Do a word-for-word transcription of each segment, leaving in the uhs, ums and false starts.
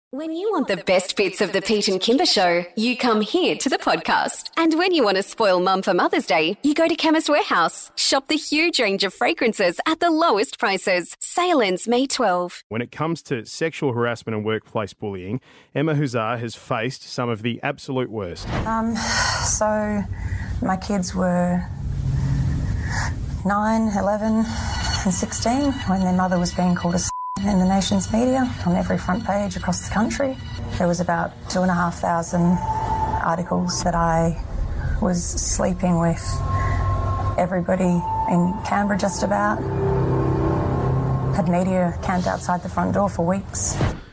When you want the best bits of the Pete and Kimber Show, you come here to the podcast. And when you want to spoil mum for Mother's Day, you go to Chemist Warehouse. Shop the huge range of fragrances at the lowest prices. Sale ends May twelfth. When it comes to sexual harassment and workplace bullying, Emma Huzar has faced some of the absolute worst. Um, so my kids were nine, eleven and sixteen when their mother was being called a s*** in the nation's media on every front page across the country. There was about two and a half thousand articles that I was sleeping with everybody in Canberra just about. Had media camped outside the front door for weeks.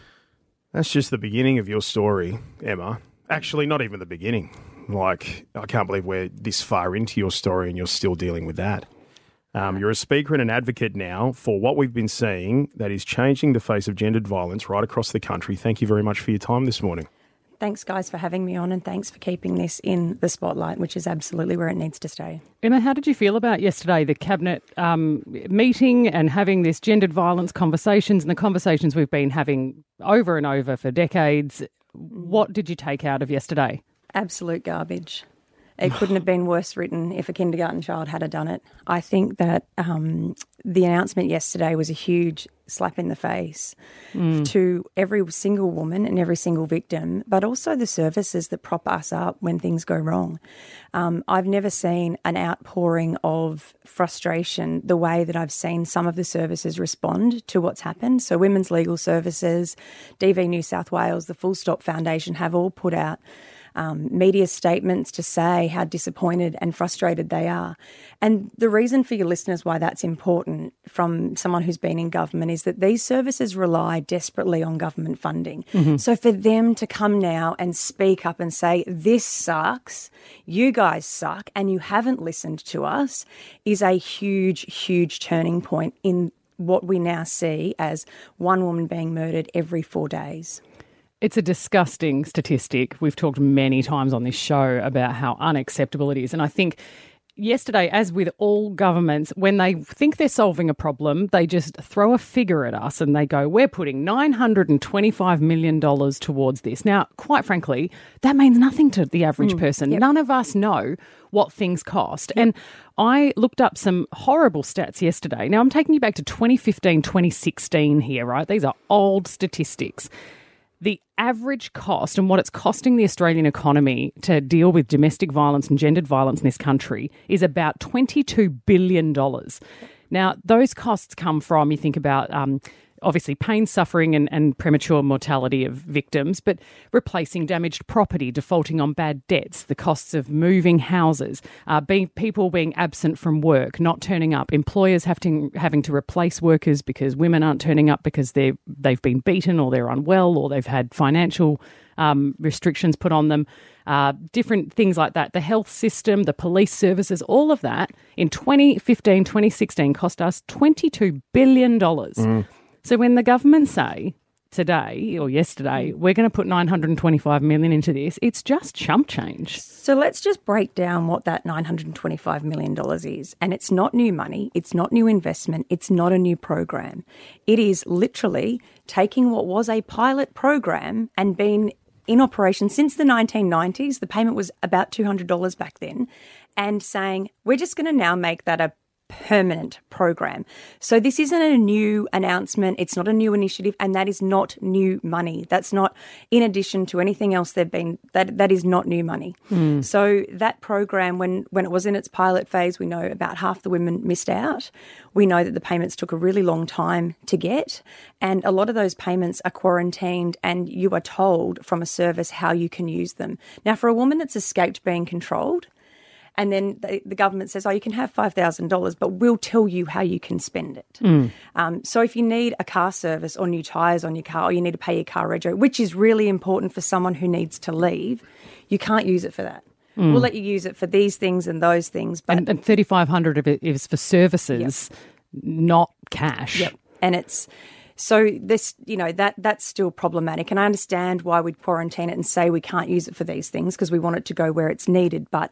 That's just the beginning of your story, Emma. Actually, not even the beginning. Like, I can't believe we're this far into your story and you're still dealing with that. Um, you're a speaker and an advocate now for what we've been seeing that is changing the face of gendered violence right across the country. Thank you very much for your time this morning. Thanks, guys, for having me on, and thanks for keeping this in the spotlight, which is absolutely where it needs to stay. Emma, how did you feel about yesterday, the Cabinet um, meeting and having this gendered violence conversations and the conversations we've been having over and over for decades? What did you take out of yesterday? Absolute garbage. It couldn't have been worse written if a kindergarten child had done it. I think that um, the announcement yesterday was a huge slap in the face mm. to every single woman and every single victim, but also the services that prop us up when things go wrong. Um, I've never seen an outpouring of frustration the way that I've seen some of the services respond to what's happened. So Women's Legal Services, D V New South Wales, the Full Stop Foundation have all put out Um, media statements to say how disappointed and frustrated they are. And the reason for your listeners why that's important from someone who's been in government is that these services rely desperately on government funding. Mm-hmm. So for them to come now and speak up and say, this sucks, you guys suck, and you haven't listened to us is a huge, huge turning point in what we now see as one woman being murdered every four days. It's a disgusting statistic. We've talked many times on this show about how unacceptable it is. And I think yesterday, as with all governments, when they think they're solving a problem, they just throw a figure at us and they go, we're putting nine hundred twenty-five million dollars towards this. Now, quite frankly, that means nothing to the average mm, person. Yep. None of us know what things cost. Yep. And I looked up some horrible stats yesterday. Now, I'm taking you back to twenty fifteen, twenty sixteen here, right? These are old statistics. The average cost and what it's costing the Australian economy to deal with domestic violence and gendered violence in this country is about twenty-two billion dollars. Now, those costs come from, you think about um, obviously pain, suffering and, and premature mortality of victims, but replacing damaged property, defaulting on bad debts, the costs of moving houses, uh, being people being absent from work, not turning up, employers having having to replace workers because women aren't turning up because they they've been beaten or they're unwell or they've had financial um, restrictions put on them, uh, different things like that. The health system, the police services, all of that in twenty fifteen, twenty sixteen cost us twenty-two billion dollars. Mm. So when the government say today or yesterday, we're going to put nine hundred twenty-five million dollars into this, it's just chump change. So let's just break down what that nine hundred twenty-five million dollars is. And it's not new money. It's not new investment. It's not a new program. It is literally taking what was a pilot program and been in operation since the nineteen nineties. The payment was about two hundred dollars back then, and saying, we're just going to now make that a permanent program. So this isn't a new announcement. It's not a new initiative, and that is not new money. That's not in addition to anything else they've been, that that is not new money. Mm. So that program, when, when it was in its pilot phase, we know about half the women missed out. We know that the payments took a really long time to get, and a lot of those payments are quarantined and you are told from a service how you can use them. Now, for a woman that's escaped being controlled, and then the, the government says, oh, you can have five thousand dollars, but we'll tell you how you can spend it. Mm. Um, so if you need a car service or new tyres on your car, or you need to pay your car rego, which is really important for someone who needs to leave, you can't use it for that. Mm. We'll let you use it for these things and those things. But And, and thirty-five hundred dollars of it is for services, yep. not cash. Yep. And it's... So this, you know, that that's still problematic. And I understand why we'd quarantine it and say we can't use it for these things because we want it to go where it's needed. But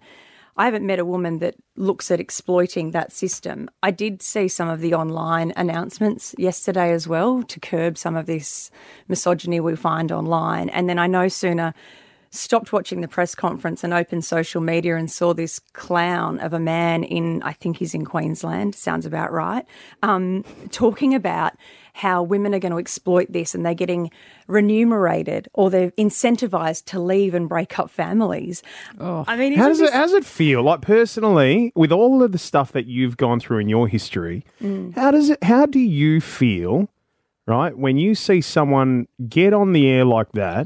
I haven't met a woman that looks at exploiting that system. I did see some of the online announcements yesterday as well to curb some of this misogyny we find online. And then I no sooner stopped watching the press conference and opened social media and saw this clown of a man in, I think he's in Queensland, sounds about right, um, talking about how women are going to exploit this and they're getting remunerated or they're incentivised to leave and break up families. Oh. I mean, how does this... it how does it feel? Like personally, with all of the stuff that you've gone through in your history, mm. how does it? How do you feel, right, when you see someone get on the air like that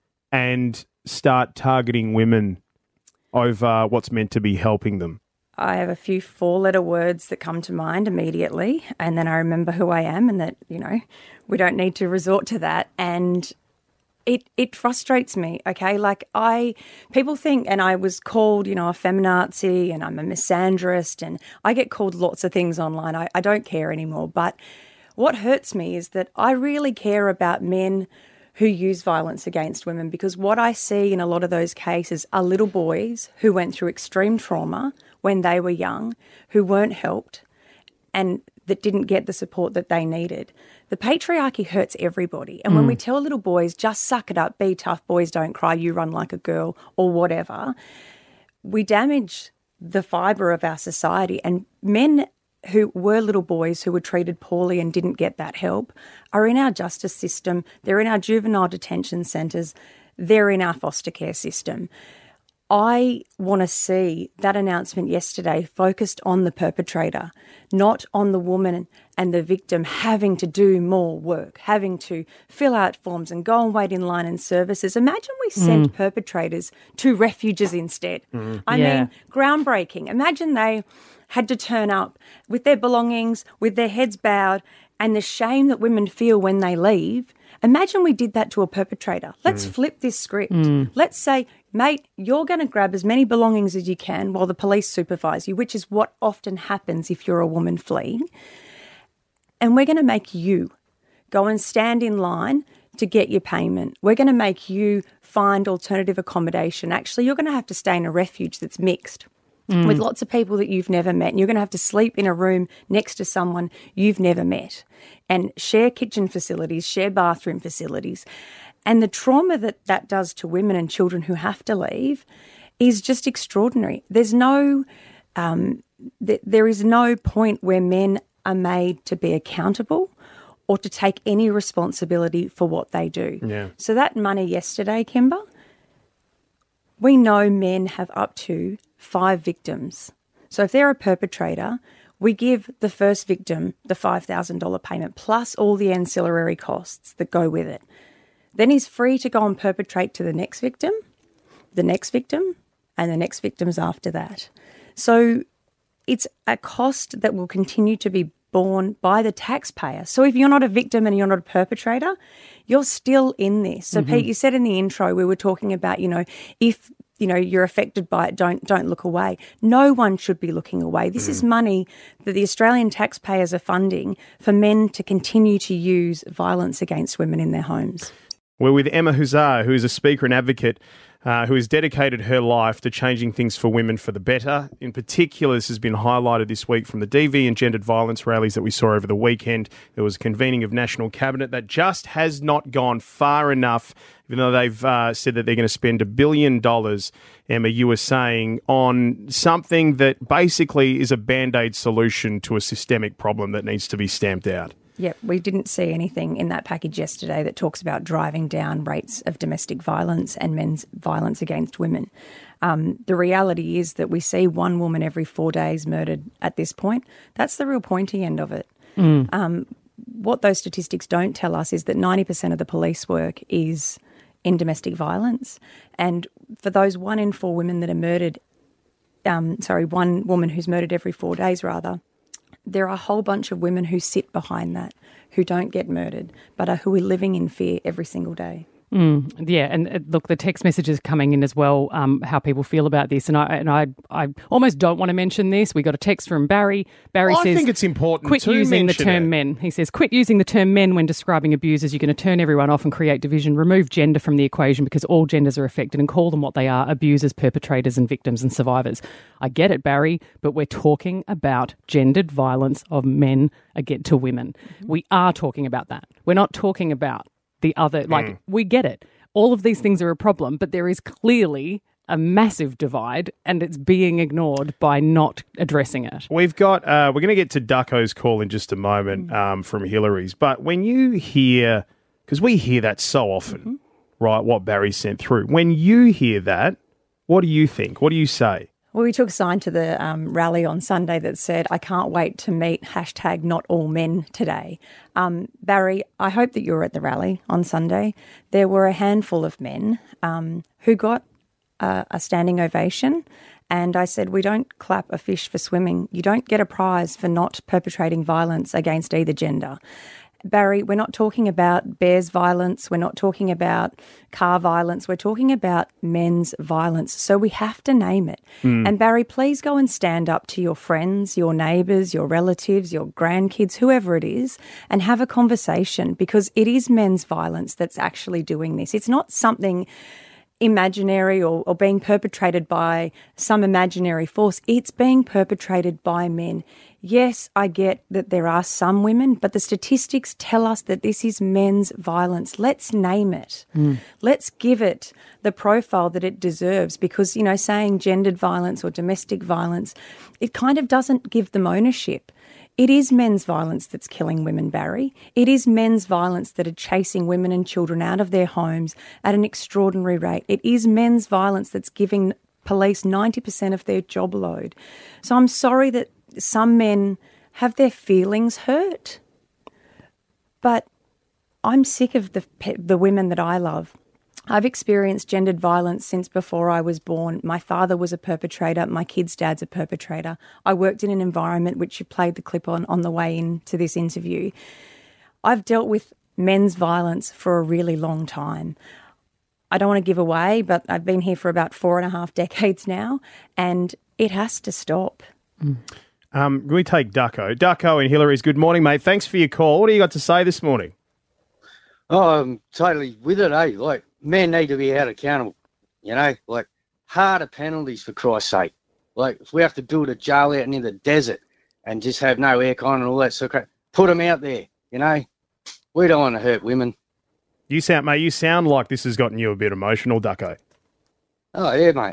and start targeting women over what's meant to be helping them? I have a few four-letter words that come to mind immediately, and then I remember who I am and that, you know, we don't need to resort to that. And it it frustrates me, okay? Like I, people think, and I was called, you know, a feminazi and I'm a misandrist and I get called lots of things online. I, I don't care anymore. But what hurts me is that I really care about men who use violence against women, because what I see in a lot of those cases are little boys who went through extreme trauma when they were young, who weren't helped and that didn't get the support that they needed. The patriarchy hurts everybody. And mm. when we tell little boys, just suck it up, be tough, boys don't cry, you run like a girl or whatever, we damage the fibre of our society. And men who were little boys who were treated poorly and didn't get that help are in our justice system, they're in our juvenile detention centres, they're in our foster care system. I want to see that announcement yesterday focused on the perpetrator, not on the woman and the victim having to do more work, having to fill out forms and go and wait in line in services. Imagine we send mm. perpetrators to refuges instead. Mm. I yeah. mean, groundbreaking. Imagine they had to turn up with their belongings, with their heads bowed, and the shame that women feel when they leave. Imagine we did that to a perpetrator. Let's mm. flip this script. Mm. Let's say, mate, you're going to grab as many belongings as you can while the police supervise you, which is what often happens if you're a woman fleeing. And we're going to make you go and stand in line to get your payment. We're going to make you find alternative accommodation. Actually, you're going to have to stay in a refuge that's mixed. Mm. with lots of people that you've never met. And you're going to have to sleep in a room next to someone you've never met and share kitchen facilities, share bathroom facilities. And the trauma that that does to women and children who have to leave is just extraordinary. There's no, um, th- there is no point where men are made to be accountable or to take any responsibility for what they do. Yeah. So that money yesterday, Kimber, we know men have up to five victims. So if they're a perpetrator, we give the first victim the five thousand dollars payment plus all the ancillary costs that go with it. Then he's free to go and perpetrate to the next victim, the next victim, and the next victims after that. So it's a cost that will continue to be borne by the taxpayer. So if you're not a victim and you're not a perpetrator, you're still in this. So mm-hmm. Pete, you said in the intro, we were talking about, you know, if you know, you're affected by it, don't don't look away. No one should be looking away. This mm. is money that the Australian taxpayers are funding for men to continue to use violence against women in their homes. We're with Emma Huszar, who is a speaker and advocate uh, who has dedicated her life to changing things for women for the better. In particular, this has been highlighted this week from the D V and gendered violence rallies that we saw over the weekend. There was a convening of National Cabinet that just has not gone far enough, even though they've uh, said that they're going to spend a billion dollars, Emma, you were saying, on something that basically is a Band-Aid solution to a systemic problem that needs to be stamped out. Yep, we didn't see anything in that package yesterday that talks about driving down rates of domestic violence and men's violence against women. Um, the reality is that we see one woman every four days murdered at this point. That's the real pointy end of it. Mm. Um, what those statistics don't tell us is that ninety percent of the police work is in domestic violence. And for those one in four women that are murdered, um, sorry, one woman who's murdered every four days rather, there are a whole bunch of women who sit behind that, who don't get murdered, but are who are living in fear every single day. Mm, yeah, and uh, look, the text messages coming in as well, um, how people feel about this, and I and I, I almost don't want to mention this. We got a text from Barry. Barry well, says, I think it's important quit to using the mention term it. men. He says, quit using the term men when describing abusers. You're going to turn everyone off and create division. Remove gender from the equation because all genders are affected, and call them what they are: abusers, perpetrators, and victims and survivors. I get it, Barry, but we're talking about gendered violence of men against to women. Mm-hmm. We are talking about that. We're not talking about the other. Like mm. we get it. All of these things are a problem, but there is clearly a massive divide and it's being ignored by not addressing it. We've got, uh, we're going to get to Ducko's call in just a moment um, from Hillary's, but when you hear, because we hear that so often, mm-hmm. right, what Barry sent through, when you hear that, what do you think? What do you say? Well, we took a sign to the um, rally on Sunday that said, I can't wait to meet hashtag not all men today. Um, Barry, I hope that you were at the rally on Sunday. There were a handful of men um, who got uh, a standing ovation. And I said, we don't clap a fish for swimming. You don't get a prize for not perpetrating violence against either gender. Barry, we're not talking about bears violence. We're not talking about car violence. We're talking about men's violence. So we have to name it. Mm. And Barry, please go and stand up to your friends, your neighbours, your relatives, your grandkids, whoever it is, and have a conversation because it is men's violence that's actually doing this. It's not something imaginary or, or being perpetrated by some imaginary force. It's being perpetrated by men. Yes, I get that there are some women, but the statistics tell us that this is men's violence. Let's name it. Mm. Let's give it the profile that it deserves because, you know, saying gendered violence or domestic violence, it kind of doesn't give them ownership. It is men's violence that's killing women, Barry. It is men's violence that are chasing women and children out of their homes at an extraordinary rate. It is men's violence that's giving police ninety percent of their job load. So I'm sorry that some men have their feelings hurt, but I'm sick of the the women that I love. I've experienced gendered violence since before I was born. My father was a perpetrator. My kid's dad's a perpetrator. I worked in an environment which you played the clip on on the way into this interview. I've dealt with men's violence for a really long time. I don't want to give away, but I've been here for about four and a half decades now, and it has to stop. Mm. Um, can we take Ducko? Ducko and Hillary's, good morning, mate. Thanks for your call. What do you got to say this morning? Oh, I'm totally with it, eh? Like, men need to be held accountable, you know? Like, harder penalties, for Christ's sake. Like, if we have to build a jail out in the desert and just have no aircon and all that sort of crap, put them out there, you know? We don't want to hurt women. You sound, mate, you sound like this has gotten you a bit emotional, Ducko. Oh, yeah, mate.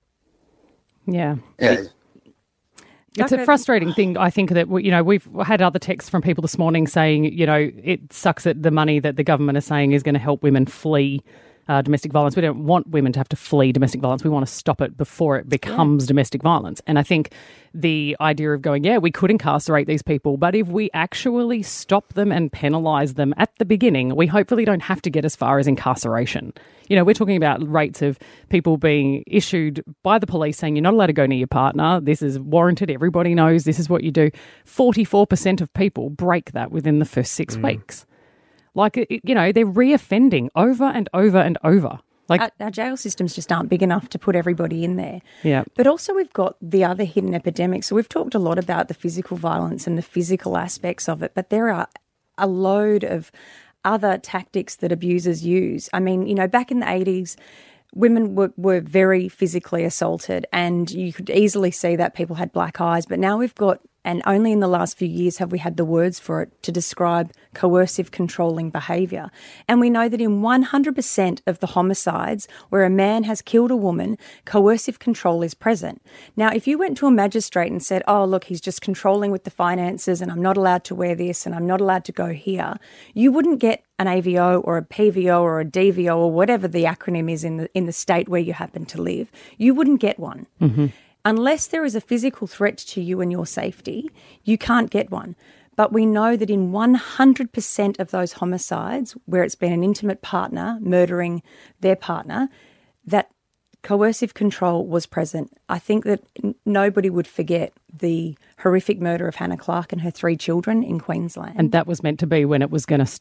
Yeah. Yeah. It's a frustrating thing, I think, that, you know, we've had other texts from people this morning saying, you know, it sucks that the money that the government is saying is going to help women flee uh, domestic violence. We don't want women to have to flee domestic violence. We want to stop it before it becomes yeah. domestic violence. And I think the idea of going, yeah, we could incarcerate these people, but if we actually stop them and penalise them at the beginning, we hopefully don't have to get as far as incarceration. You know, we're talking about rates of people being issued by the police saying you're not allowed to go near your partner. This is warranted. Everybody knows this is what you do. forty-four percent of people break that within the first six mm. weeks. Like, you know, they're reoffending over and over and over. Like our, our jail systems just aren't big enough to put everybody in there. Yeah. But also we've got the other hidden epidemics. So we've talked a lot about the physical violence and the physical aspects of it, but there are a load of other tactics that abusers use. I mean, you know, back in the eighties, women were, were very physically assaulted and you could easily see that people had black eyes. But now we've got, and only in the last few years have we had the words for it, to describe coercive controlling behaviour. And we know that in one hundred percent of the homicides where a man has killed a woman, coercive control is present. Now, if you went to a magistrate and said, oh, look, he's just controlling with the finances and I'm not allowed to wear this and I'm not allowed to go here, you wouldn't get an A V O or a P V O or a D V O or whatever the acronym is in the in the state where you happen to live. You wouldn't get one. Mm-hmm. Unless there is a physical threat to you and your safety, you can't get one. But we know that in one hundred percent of those homicides where it's been an intimate partner murdering their partner, that coercive control was present. I think that n- nobody would forget the horrific murder of Hannah Clark and her three children in Queensland. And that was meant to be when it was going to stop.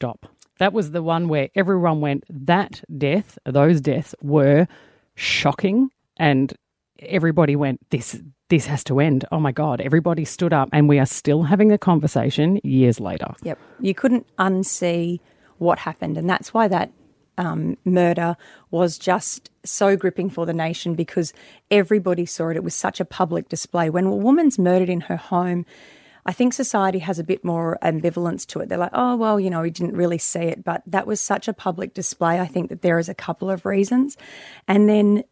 That was the one where everyone went, that death, those deaths were shocking, and everybody went, this this has to end. Oh, my God. Everybody stood up, and we are still having the conversation years later. Yep. You couldn't unsee what happened, and that's why that um, murder was just so gripping for the nation, because everybody saw it. It was such a public display. When a woman's murdered in her home, I think society has a bit more ambivalence to it. They're like, oh, well, you know, we didn't really see it, but that was such a public display. I think that there is a couple of reasons. And then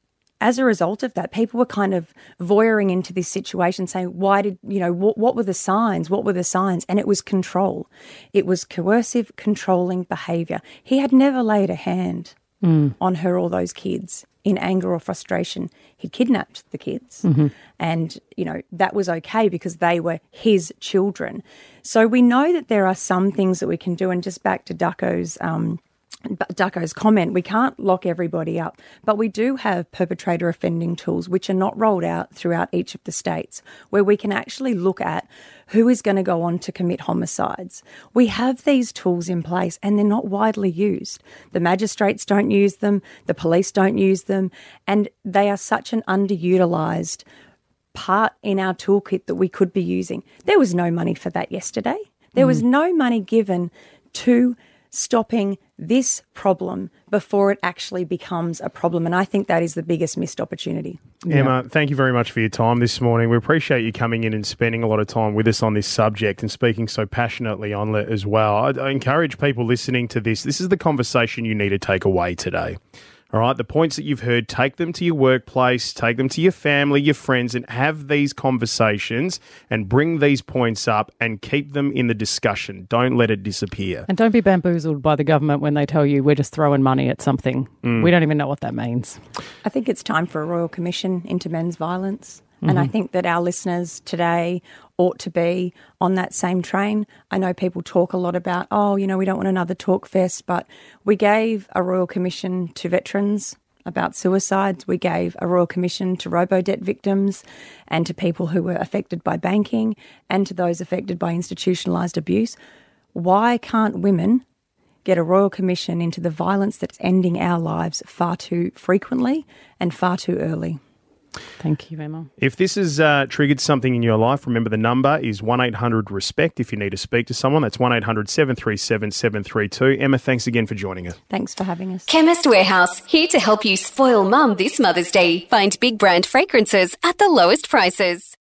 as a result of that, people were kind of voyeuring into this situation, saying, why did, you know, what, what were the signs? What were the signs? And it was control. It was coercive, controlling behaviour. He had never laid a hand mm. on her or those kids in anger or frustration. He'd kidnapped the kids. Mm-hmm. And, you know, that was okay because they were his children. So we know that there are some things that we can do. And just back to Ducko's um Ducko's comment, we can't lock everybody up, but we do have perpetrator offending tools which are not rolled out throughout each of the states, where we can actually look at who is going to go on to commit homicides. We have these tools in place and they're not widely used. The magistrates don't use them, the police don't use them, and they are such an underutilised part in our toolkit that we could be using. There was no money for that yesterday. There mm. was no money given to stopping this problem before it actually becomes a problem. And I think that is the biggest missed opportunity. Emma, yeah. thank you very much for your time this morning. We appreciate you coming in and spending a lot of time with us on this subject and speaking so passionately on it as well. I, I encourage people listening to this. This is the conversation you need to take away today. All right, the points that you've heard, take them to your workplace, take them to your family, your friends, and have these conversations and bring these points up and keep them in the discussion. Don't let it disappear. And don't be bamboozled by the government when they tell you we're just throwing money at something. Mm. We don't even know what that means. I think it's time for a Royal Commission into men's violence. Mm-hmm. And I think that our listeners today ought to be on that same train. I know people talk a lot about, oh, you know, we don't want another talk fest, but we gave a Royal Commission to veterans about suicides. We gave a Royal Commission to robo-debt victims and to people who were affected by banking and to those affected by institutionalised abuse. Why can't women get a Royal Commission into the violence that's ending our lives far too frequently and far too early? Thank you, Emma. If this has uh, triggered something in your life, remember the number is one eight hundred RESPECT if you need to speak to someone. That's one eight hundred seven three seven seven three two. Emma, thanks again for joining us. Thanks for having us. Chemist Warehouse, here to help you spoil mum this Mother's Day. Find big brand fragrances at the lowest prices.